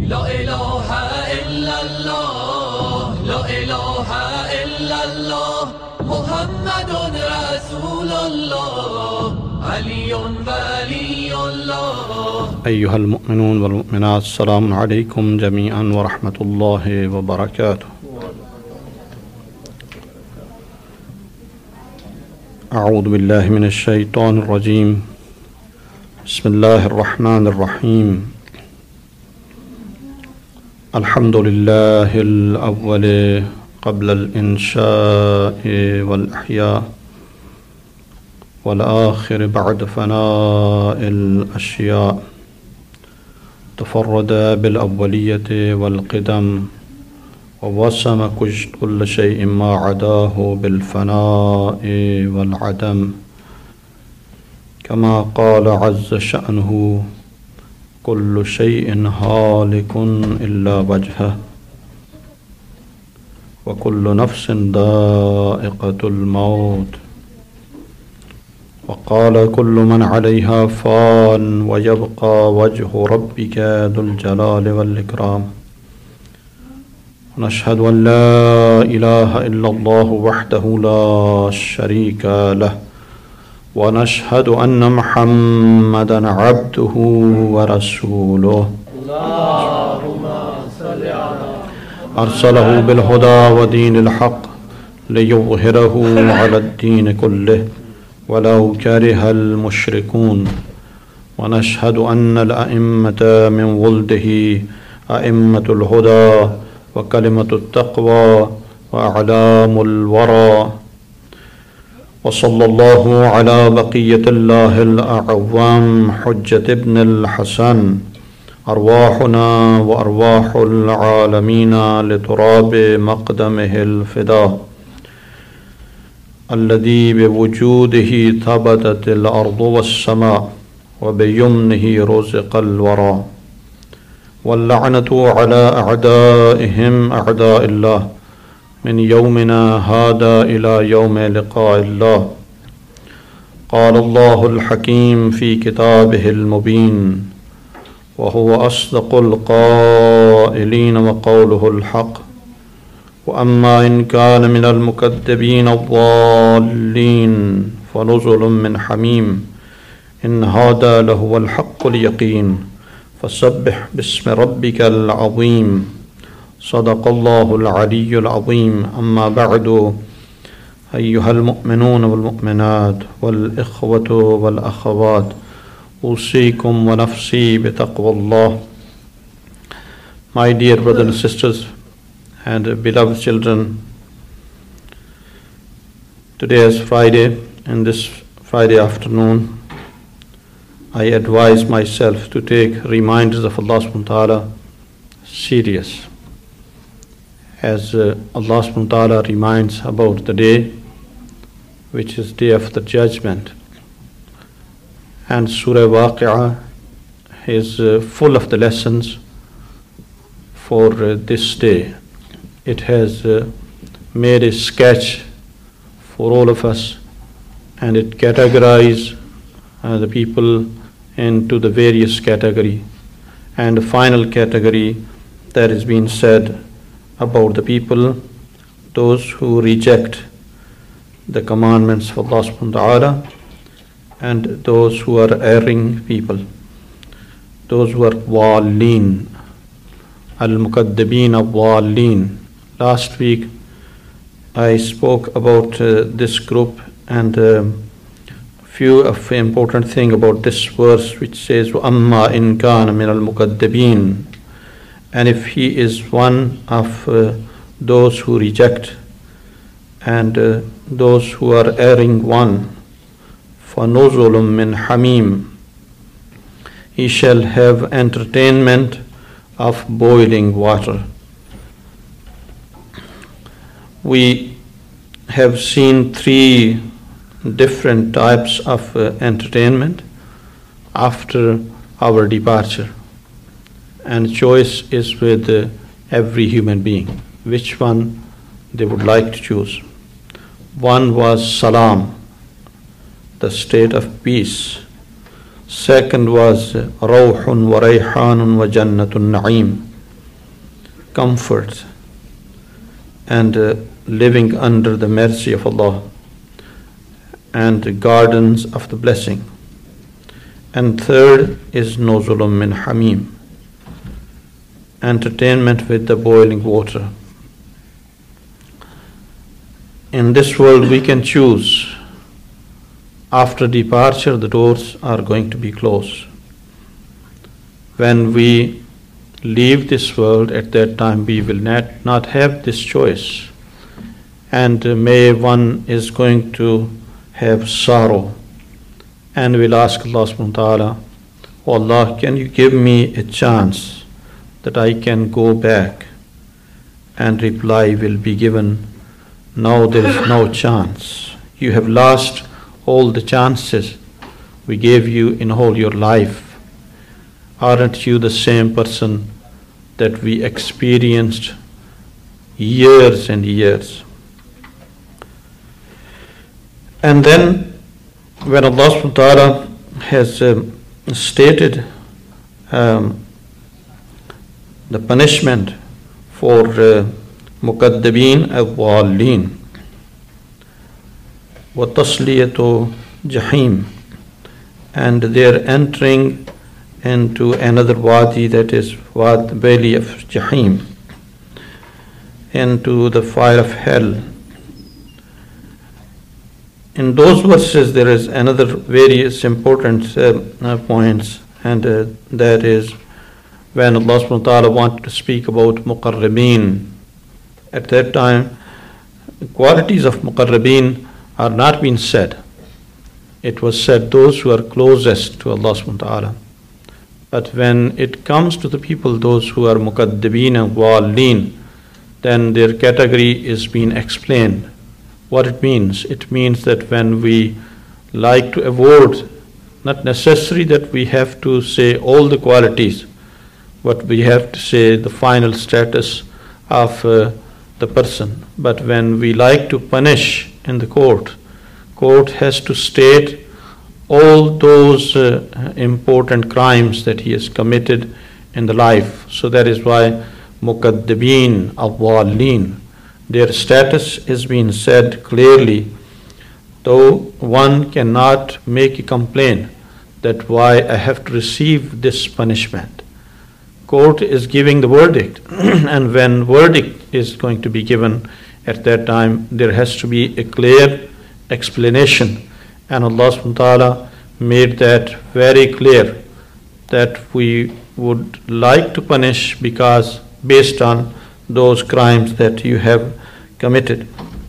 لا إله إلا الله لا إله إلا الله محمد رسول الله علي ولي الله. أيها المؤمنون والمؤمنات السلام عليكم جميعا ورحمة الله وبركاته. أعوذ بالله من الشيطان الرجيم. بسم الله الرحمن الرحيم. الحمد لله الأول قبل الإنشاء والإحياء والآخر بعد فناء الأشياء. تفرد بالأولية والقدم ووسم كل شيء ما عداه بالفناء والعدم، كما قال عز شأنه: كل شيء هالك إلا وجهه وكل نفس ذائقة الموت. وقال: كل من عليها فان ويبقى وجه ربك ذو الجلال والإكرام. ونشهد أن لا إله إلا الله وحده لا شريك له، ونشهد أن محمدا عبده ورسوله أرسله بالهدى ودين الحق ليظهره على الدين كله ولو كره المشركون. ونشهد أن الأئمة من ولده أئمة الهدى وكلمة التقوى وأعلام الورى. وصلى الله على بقية الله الأعوام حجة ابن الحسن، أرواحنا وأرواح العالمين لتراب مقدمه الفداء، الذي بوجوده ثبتت الأرض والسماء وبيمنه رزق الورى. واللعنة على أعدائهم أعداء الله من يومنا هذا إلى يوم لقاء الله. قال الله الحكيم في كتابه المبين، وهو أصدق القائلين وقوله الحق: وأما إن كان من المكذبين الضالين فنزل من حميم، إن هذا لهو الحق اليقين، فسبح باسم ربك العظيم. صدق الله العلي العظيم. أما بعد، أيها المؤمنون والمؤمنات والإخوة والأخوات، أوصيكم ونفسي بتقوى الله. My dear brothers and sisters and beloved children, today is Friday, and this Friday afternoon I advise myself to take reminders of Allah subhanahu wa ta'ala serious, as Allah subhanahu wa ta'ala reminds about the day which is day of the judgment. And Surah Waqi'ah is full of the lessons for this day. It has made a sketch for all of us, and it categorizes the people into the various category. And the final category that is being said about the people, those who reject the commandments of Allah subhanahu wa ta'ala, and those who are erring people, those who are wallin, al-mukaddibin al-wallin. Last week I spoke about this group and few of the important thing about this verse, which says وَأَمَّا إِن كَانَ مِنَ الْمُكَذِّبِينَ. And if he is one of those who reject and those who are erring one, فَنُزُلٌ مِّنْ حَمِيمٍ, he shall have entertainment of boiling water. We have seen three different types of entertainment after our departure, and choice is with every human being which one they would like to choose. One was salam, the state of peace. Second was rawhun wa rayhanun wa jannatun na'im, comfort and living under the mercy of Allah and the gardens of the blessing. And third is nuzulun min hamim, entertainment with the boiling water. In this world we can choose. After departure, the doors are going to be closed. When we leave this world, at that time we will not have this choice. And may one is going to have sorrow and will ask Allah subhanahu wa ta'ala, "Oh Allah, can you give me a chance that I can go back?" And reply will be given, "No, there is no chance. You have lost all the chances we gave you in all your life. Aren't you the same person that we experienced years and years?" And then when Allah subhanahu wa ta'ala has stated the punishment for mukaddibin al-dhalin wa tasliyatu jahim, and they're entering into another wadi, that is valley of Jahim, into the fire of hell. In those verses there is another various important points, and that is when Allah subhanahu wa ta'ala wanted to speak about muqarrabin. At that time, qualities of muqarrabin are not being said. It was said those who are closest to Allah subhanahu wa ta'ala. But when it comes to the people, those who are mukaddibin and dhalin, then their category is being explained. What it means? It means that when we like to avoid, not necessary that we have to say all the qualities, but we have to say the final status of the person. But when we like to punish in the court has to state all those important crimes that he has committed in the life. So that is why mukaddibin al-dhalin, their status is being said clearly, though one cannot make a complaint that why I have to receive this punishment. Court is giving the verdict and when verdict is going to be given, at that time there has to be a clear explanation. And Allah subhanahu wa ta'ala made that very clear, that we would like to punish because based on those crimes that you have committed.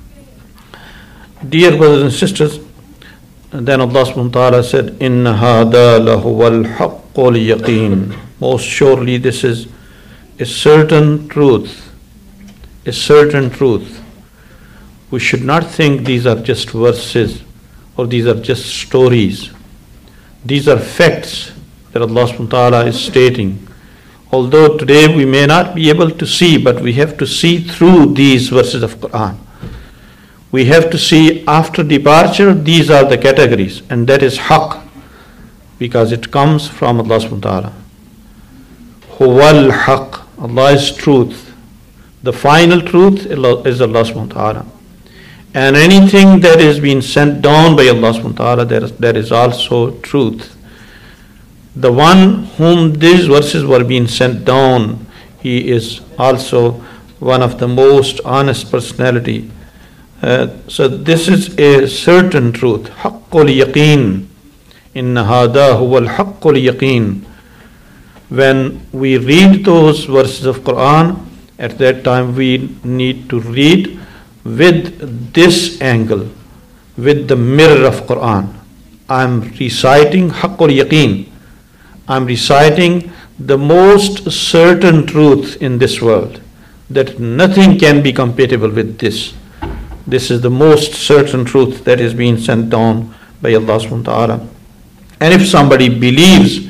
Dear brothers and sisters, then Allah subhanahu wa ta'ala said, "Inna hada lahuwal haqqul yaqeen." Most surely this is a certain truth, a certain truth. We should not think these are just verses or these are just stories. These are facts that Allah subhanahu wa ta'ala is stating. Although today we may not be able to see, but we have to see through these verses of Quran. We have to see after departure, these are the categories, and that is haqq, because it comes from Allah subhanahu wa ta'ala. Huwal haqq, Allah is truth. The final truth is Allah subhanahu wa ta'ala. And anything that is being sent down by Allah subhanahu wa ta'ala, that is also truth. The one whom these verses were being sent down, he is also one of the most honest personality. So this is a certain truth. Haqqul yaqeen. Inna hada huwal haqqul yaqeen. When we read those verses of Quran, at that time we need to read with this angle, with the mirror of Quran. I'm reciting haqqul yaqeen. I'm reciting the most certain truth in this world, that nothing can be compatible with this. This is the most certain truth that is being sent down by Allah subhanahu wa ta'ala. And if somebody believes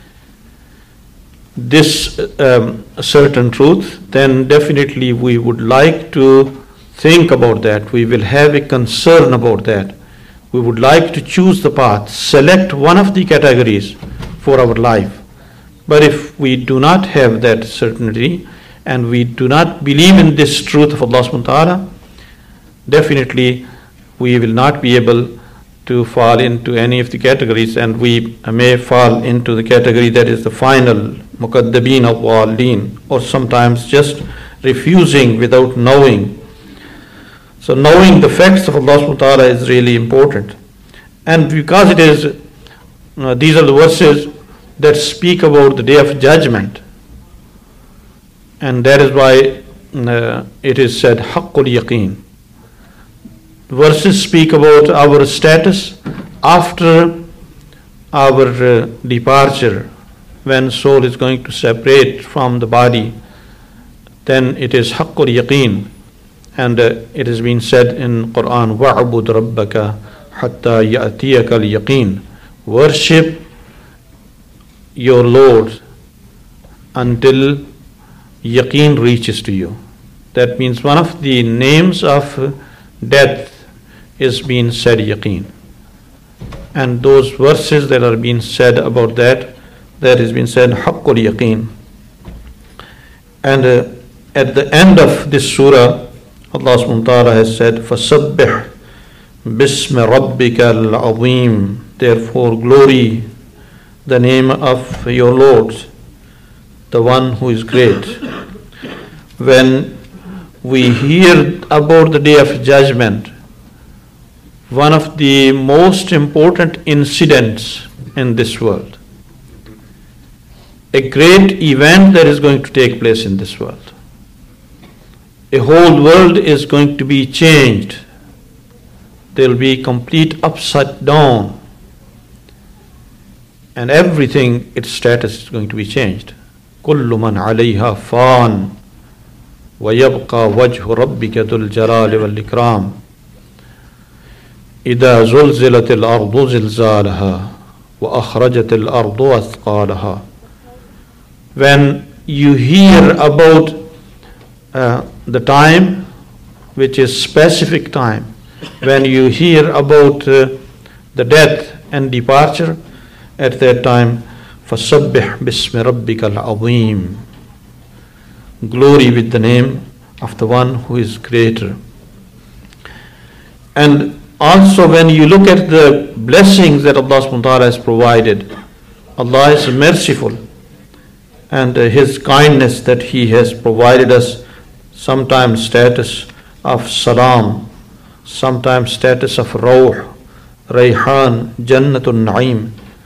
this certain truth, then definitely we would like to think about that. We will have a concern about that. We would like to choose the path, select one of the categories for our life. But if we do not have that certainty and we do not believe in this truth of Allah subhanahu wa ta'ala, definitely we will not be able to fall into any of the categories, and we may fall into the category that is the final mukaddabin of wallin, or sometimes just refusing without knowing. So knowing the facts of Allah subhanahu wa ta'ala is really important. And because it is, these are the verses that speak about the day of judgment, and that is why it is said haqqul yaqeen. Verses speak about our status after our departure, when soul is going to separate from the body. Then it is haqqul yaqeen, and it has been said in Quran, wa'bud rabbaka hatta ya'tiyaka al-yaqeen. Worship your Lord until yaqeen reaches to you. That means one of the names of death is being said yaqeen. And those verses that are being said about that has been said haqqul yaqeen. And at the end of this surah, Allah subhanahu wa ta'ala has said, فَسَبِّحْ بِسْمِ رَبِّكَ الْعَظِيمِ. Therefore glory the name of your Lord, the one who is great. When we hear about the day of judgment, one of the most important incidents in this world, a great event that is going to take place in this world. A whole world is going to be changed. There will be complete upside down, and everything, its status is going to be changed. كُلُّ مَنْ عَلَيْهَا فَانٍ وَيَبْقَى وَجْهُ رَبِّكَ ذُو الْجَلَالِ وَالْإِكْرَامِ إِذَا زُلْزِلَتِ الْأَرْضُ زِلْزَالَهَا وَأَخْرَجَتِ الْأَرْضُ أَثْقَالَهَا. When you hear about the time, which is specific time, when you hear about the death and departure, at that time, فَسَبِّحْ بِسْمِ رَبِّكَ الْعَظِيمِ. Glory with the name of the one who is greater. And also when you look at the blessings that Allah subhanahu wa ta'ala has provided, Allah is merciful, and His kindness that He has provided us, sometimes status of salam, sometimes status of rawh, rayhan, jannatul na'im,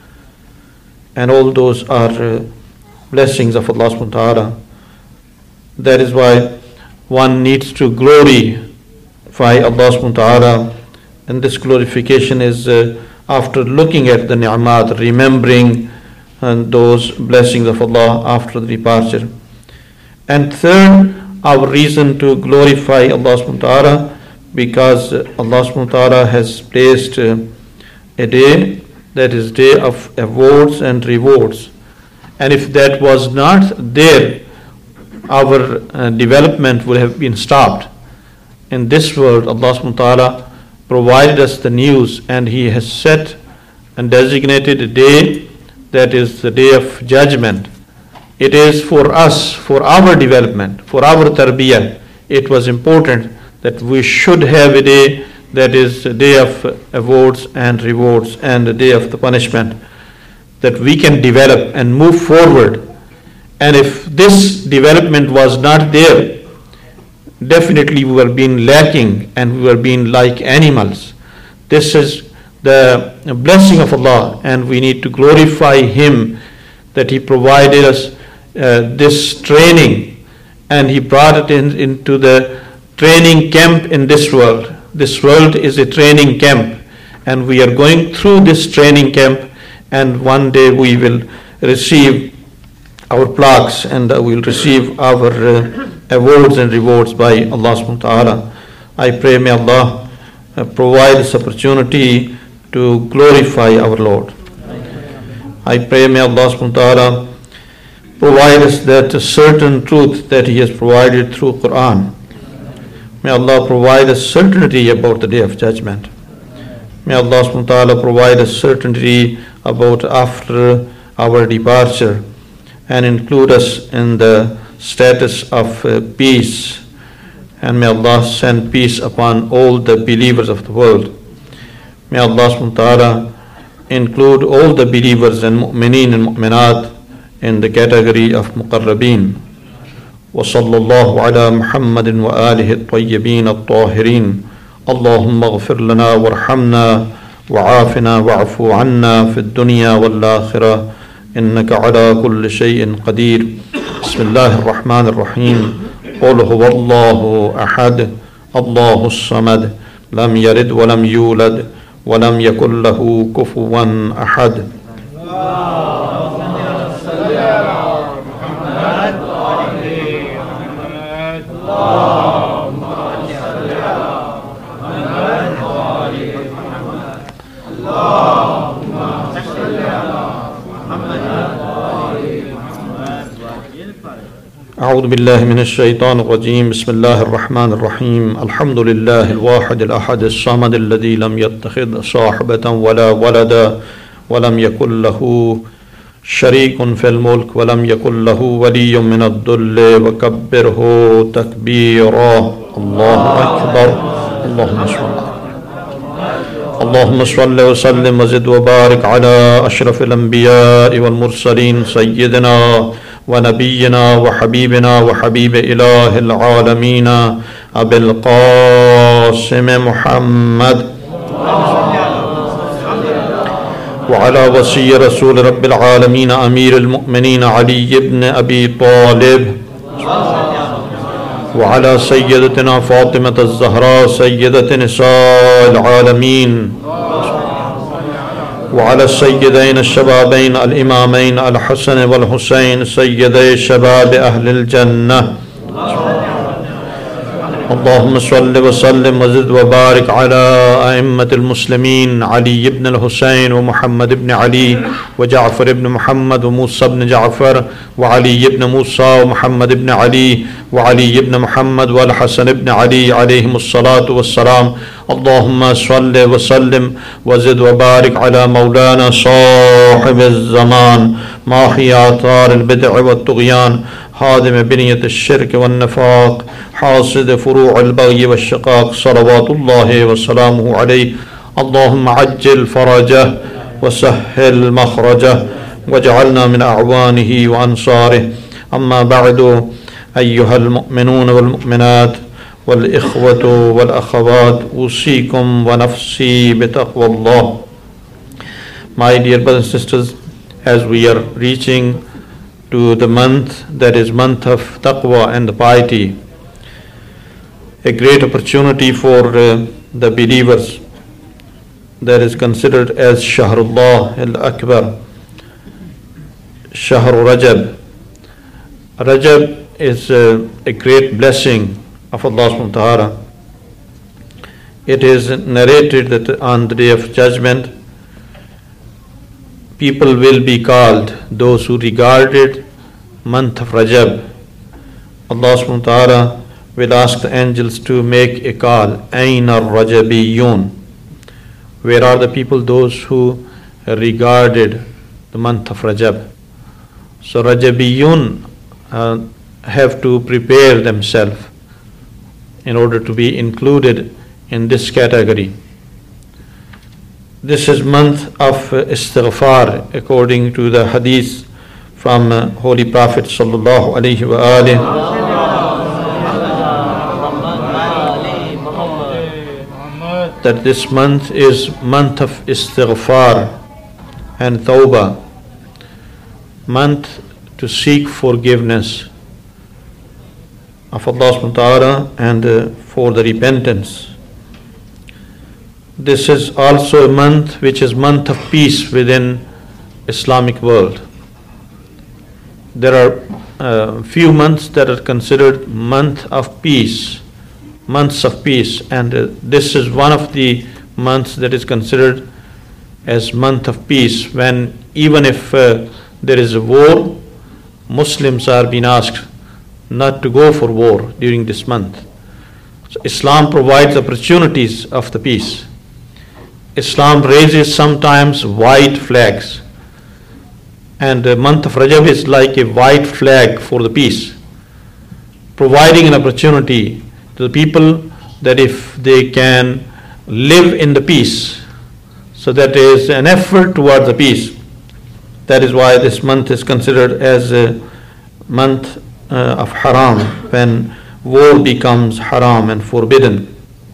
and all those are blessings of Allah subhanahu wa ta'ala. That is why one needs to glorify Allah subhanahu wa ta'ala, and this glorification is after looking at the ni'mat, remembering those blessings of Allah after the departure. And third, our reason to glorify Allah subhanahu wa ta'ala, because Allah subhanahu wa ta'ala has placed a day that is day of awards and rewards. And if that was not there, our development would have been stopped. In this world, Allah subhanahu wa ta'ala provided us the news, and He has set and designated a day that is the day of judgment. It is for us, for our development, for our tarbiyah. It was important that we should have a day that is a day of awards and rewards, and a day of the punishment, that we can develop and move forward. And if this development was not there, definitely we were being lacking, and we were being like animals. This is the blessing of Allah, and we need to glorify Him that He provided us this training, and He brought it into the training camp in this world. This world is a training camp, and we are going through this training camp, and one day we will receive our plaques, and we will receive our awards and rewards by Allah subhanahu wa ta'ala. I pray may Allah provide this opportunity to glorify our Lord. I pray may Allah subhanahu wa ta'ala provide us that certain truth that He has provided through Quran. May Allah provide us certainty about the day of judgment. May Allah subhanahu wa ta'ala provide us certainty about after our departure, and include us in the status of peace, and may Allah send peace upon all the believers of the world. May Allah subhanahu wa ta'ala include all the believers and mu'mineen and mu'minat in the category of muqarrabeen. وصلى الله على محمد وآله الطيبين الطاهرين. اللهم اغفر لنا وارحمنا وعافنا واعف عنا في الدنيا والآخرة إنك على كل شيء قدير. بسم الله الرحمن الرحيم. قل هو الله أحد الله الصمد لم يلد ولم يولد ولم يكن له كفوا أحد. أعوذ بالله من الشيطان الرجيم. بسم الله الرحمن الرحيم. الحمد لله الواحد الأحد الصمد الذي لم يتخذ صاحبة ولا ولدا ولم يكن له شريك في الملك ولم يكن له ولي من الذل وكبره تكبيرا. الله أكبر. اللهم صل وسلم وزد وبارك على أشرف الأنبياء والمرسلين سيدنا ونبينا وحبيبنا وحبيب إله العالمين أبي القاسم محمد وعلى وصي رسول رب العالمين أمير المؤمنين علي بن أبي طالب وعلى سيدتنا فاطمة الزهراء سيدة نساء العالمين وعلى السيدين الشبابين الإمامين الحسن والحسين سيدي شباب أهل الجنة. اللهم صل وسلم وزد وبارك على أئمة المسلمين علي بن الحسين ومحمد بن علي وجعفر بن محمد وموسى بن جعفر وعلي بن موسى ومحمد بن علي وعلي بن محمد والحسن بن علي عليهم الصلاة والسلام. اللهم صل وسلم وزد وبارك على مولانا صاحب الزمان ماحي آثار البدع والطغيان هادم بنية الشرك والنفاق حاصد فروع البغي والشقاق صلوات الله وسلامه عليه. اللهم عجل فرجه وسهل مخرجه واجعلنا من أعوانه وأنصاره. أما بعد، أيها المؤمنون والمؤمنات والإخوة والأخوات، أوصيكم ونفسي بتقوى الله. My dear brothers and sisters, as we are reaching to the month that is month of taqwa and piety, a great opportunity for the believers that is considered as Shahrullah al-Akbar, Shahr Rajab. Rajab is a great blessing of Allah subhanahu wa ta'ala. It is narrated that on the day of judgment, people will be called, those who regarded month of Rajab. Allah subhanahu wa ta'ala will ask the angels to make a call, Aina Rajabiyun. Where are the people, those who regarded the month of Rajab? So Rajabiyun have to prepare themselves in order to be included in this category. This is month of istighfar according to the hadith from Holy Prophet sallallahu alaihi wa that this month is month of istighfar and tawbah, month to seek forgiveness of Allah subhanahu wa ta'ala and for the repentance. This is also a month which is month of peace within Islamic world. There are few months that are considered month of peace, months of peace, and this is one of the months that is considered as month of peace, when even if there is a war, Muslims are being asked not to go for war during this month. So Islam provides opportunities of the peace. Islam raises sometimes white flags, and the month of Rajab is like a white flag for the peace. providing an opportunity to the people that if they can live in the peace, so that is an effort towards the peace. That is why this month is considered as a month of haram, when war becomes haram and forbidden.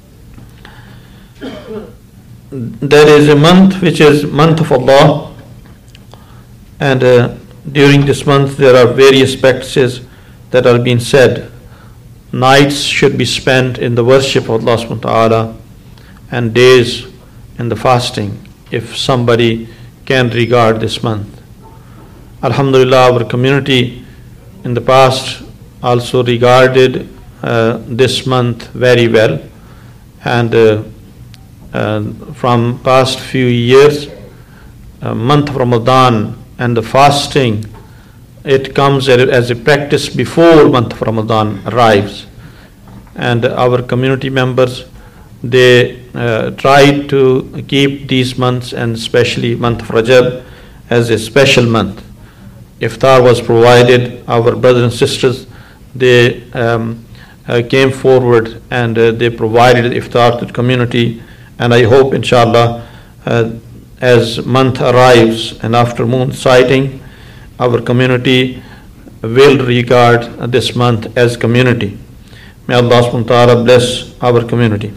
There is a month which is month of Allah, and during this month there are various practices that are being said. Nights should be spent in the worship of Allah subhanahu wa ta'ala, and days in the fasting, if somebody can regard this month. Alhamdulillah, our community in the past also regarded this month very well, and from past few years, month of Ramadan and the fasting, it comes as a practice before month of Ramadan arrives, and our community members, they try to keep these months, and especially month of Rajab, as a special month. Iftar was provided. Our brothers and sisters, they came forward and they provided iftar to the community. And I hope, inshallah, as month arrives and after moon sighting, our community will regard this month as community. May Allah subhanahu wa ta'ala bless our community.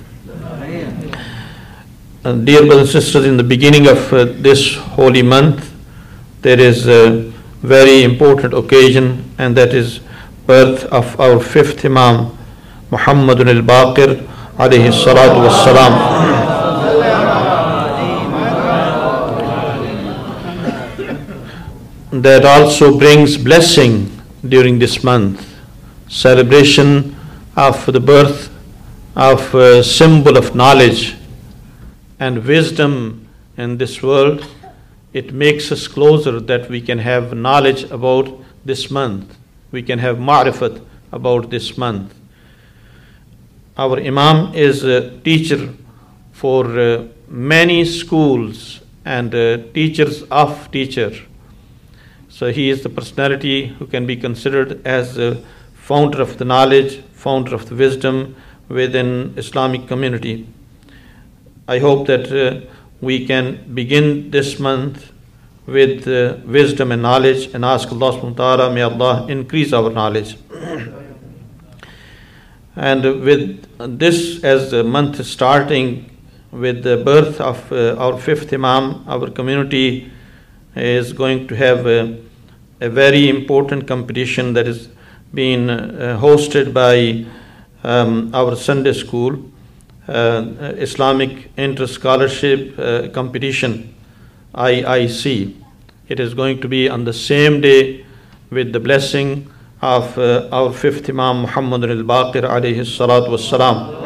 Dear brothers and sisters, in the beginning of this holy month, there is a very important occasion, and that is birth of our fifth Imam, Muhammadun al-Baqir, alayhi salatu wassalam. That also brings blessing during this month. Celebration of the birth of a symbol of knowledge and wisdom in this world. It makes us closer that we can have knowledge about this month. We can have ma'rifat about this month. Our Imam is a teacher for many schools and teachers of teachers. So he is the personality who can be considered as a founder of the knowledge, founder of the wisdom within Islamic community. I hope that we can begin this month with wisdom and knowledge, and ask Allah subhanahu wa ta'ala, may Allah increase our knowledge. And with this, as the month is starting with the birth of our fifth Imam, our community is going to have a very important competition that is being hosted by our Sunday school, Islamic Inter-Scholarship Competition, IIC. It is going to be on the same day with the blessing of our fifth Imam, Muhammad al-Baqir, alayhi salatu wassalam.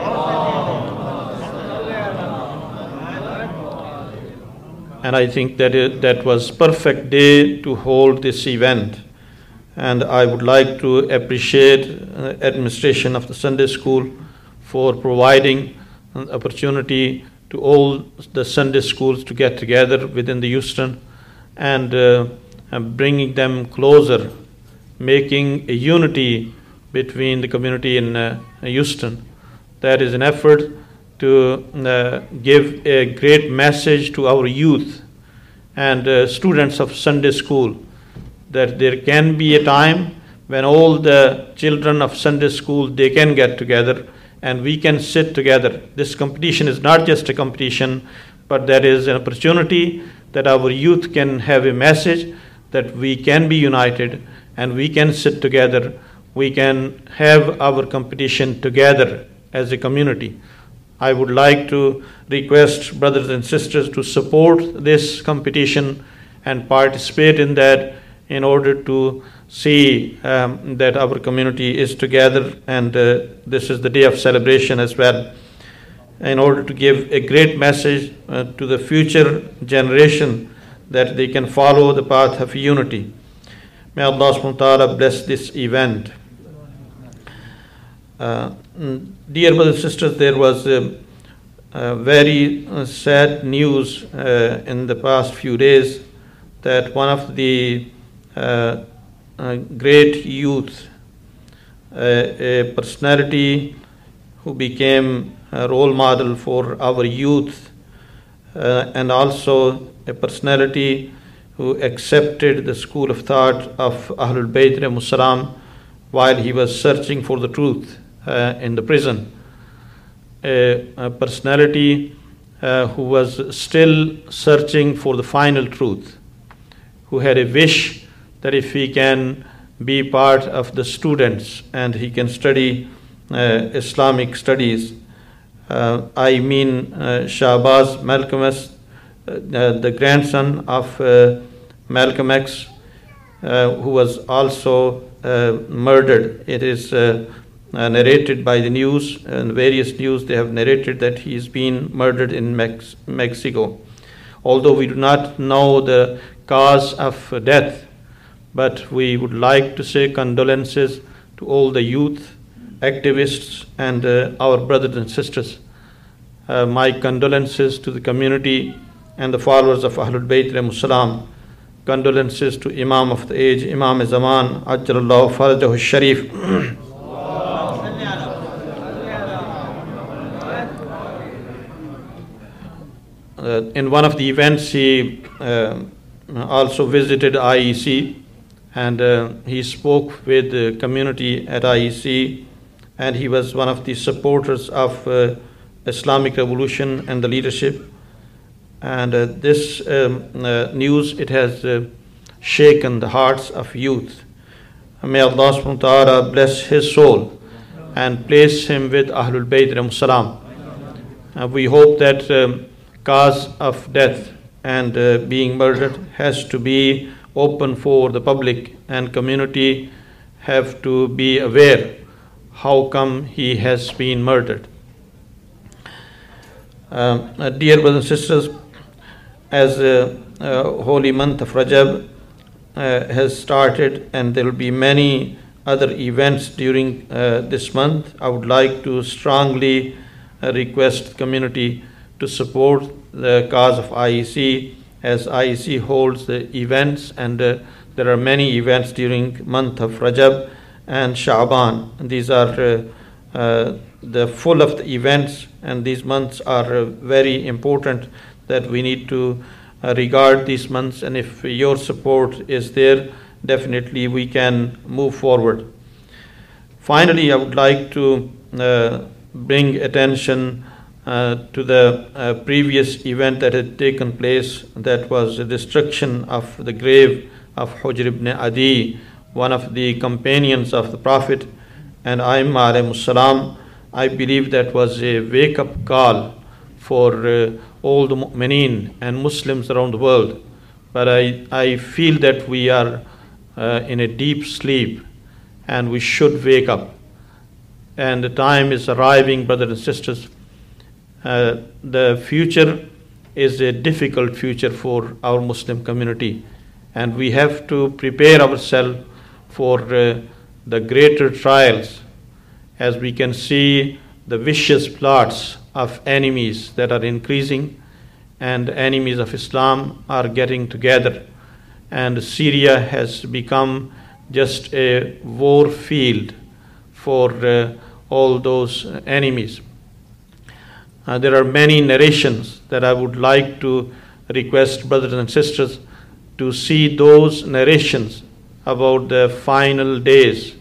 And I think that was perfect day to hold this event. And I would like to appreciate administration of the Sunday school for providing an opportunity to all the Sunday schools to get together within the Houston and bringing them closer, making a unity between the community in Houston. That is an effort to give a great message to our youth and students of Sunday school, that there can be a time when all the children of Sunday school, they can get together and we can sit together. This competition is not just a competition, but there is an opportunity that our youth can have a message that we can be united and we can sit together. We can have our competition together as a community. I would like to request brothers and sisters to support this competition and participate in that, in order to see that our community is together, and this is the day of celebration as well, in order to give a great message to the future generation that they can follow the path of unity. May Allah subhanahu wa ta'ala bless this event. Dear brothers and sisters, there was very sad news in the past few days that one of the great youth a personality who became a role model for our youth, and also a personality who accepted the school of thought of Ahlul Bayt alayhimus salam while he was searching for the truth in the prison. A personality who was still searching for the final truth, who had a wish that if he can be part of the students and he can study Islamic studies. I mean Shahbaz Malcolm X, the grandson of Malcolm X, who was also murdered. It is narrated by the news, and various news they have narrated that he is being murdered in Mexico. Although we do not know the cause of death, but we would like to say condolences to all the youth, activists, and our brothers and sisters. My condolences to the community and the followers of Ahlul Bayt alayhimus salam. Condolences to Imam of the age, Imam Zaman, Ajjalallahu Farajahu Sharif. In one of the events, he also visited IEC, and he spoke with the community at IEC, and he was one of the supporters of Islamic Revolution and the leadership. And this news, it has shaken the hearts of youth. May Allah subhanahu wa ta'ala bless his soul and place him with Ahlul Bayt alayhimus salam. We hope that cause of death and being murdered has to be open for the public, and community have to be aware how come he has been murdered. Dear brothers and sisters, as holy month of Rajab has started, and there will be many other events during this month, I would like to strongly request the community to support the cause of IEC, as IEC holds the events, and there are many events during month of Rajab and Sha'ban. These are the full of the events, and these months are very important, that we need to regard these months, and if your support is there, definitely we can move forward. Finally, I would like to bring attention to the previous event that had taken place, that was the destruction of the grave of Hujr ibn Adi, one of the companions of the Prophet and A'immah alayhimus salam. I believe that was a wake-up call for all the mu'mineen and Muslims around the world. But I feel that we are in a deep sleep, and we should wake up. And the time is arriving, brothers and sisters. The future is a difficult future for our Muslim community, and we have to prepare ourselves for the greater trials, as we can see the vicious plots of enemies that are increasing, and enemies of Islam are getting together, and Syria has become just a war field for all those enemies. There are many narrations that I would like to request brothers and sisters to see those narrations about the final days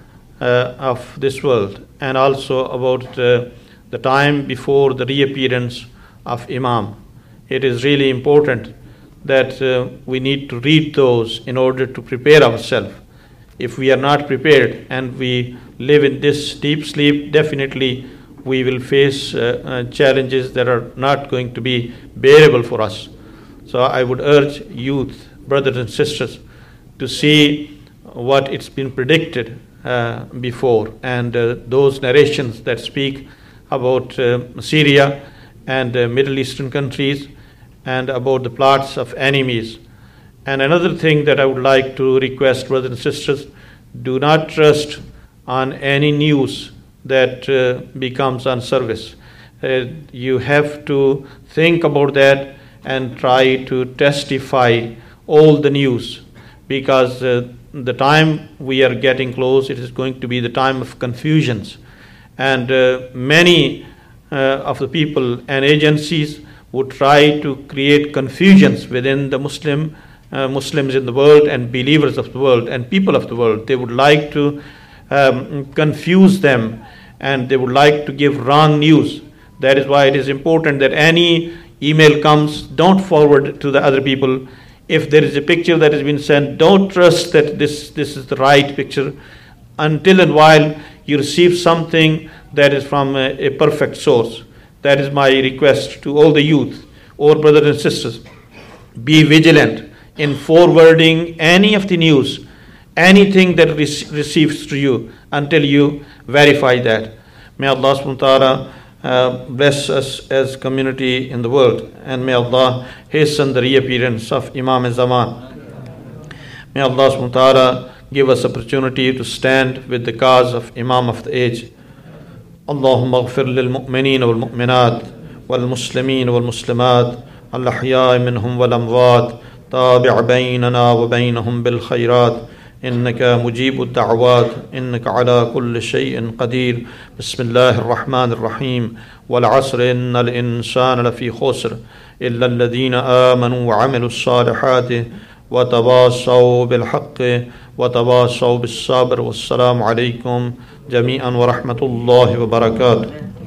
of this world, and also about the time before the reappearance of Imam. It is really important that we need to read those in order to prepare ourselves. If we are not prepared and we live in this deep sleep, definitely we will face challenges that are not going to be bearable for us. So I would urge youth, brothers and sisters, to see what it's been predicted before, and those narrations that speak about Syria and Middle Eastern countries, and about the plots of enemies. And another thing that I would like to request, brothers and sisters, do not trust on any news that becomes on service. You have to think about that and try to testify all the news, because the time we are getting close, it is going to be the time of confusions. And many of the people and agencies would try to create confusions within the Muslims in the world and believers of the world and people of the world. They would like to confuse them, and they would like to give wrong news. That is why it is important that any email comes, don't forward it to the other people. If there is a picture that has been sent, don't trust that this is the right picture until and while you receive something that is from a perfect source. That is my request to all the youth, all brothers and sisters. Be vigilant in forwarding any of the news, anything that receives to you, until you verify that. May Allah subhanahu wa ta'ala bless us as community in the world, and may Allah hasten the reappearance of Imam Zaman. May Allah subhanahu wa ta'ala give us opportunity to stand with the cause of Imam of the age. اللهم اغفر للمؤمنين والمؤمنات والمسلمين والمسلمات الأحياء منهم والأموات تابع بيننا وبينهم بالخيرات إنك مجيب الدعوات إنك على كل شيء قدير بسم الله الرحمن الرحيم والعصر إن الإنسان لفي خسر إلا الذين آمنوا وعملوا الصالحات وتواصوا بالحق وتواصوا بالصبر والسلام عليكم جميعا ورحمة الله وبركاته.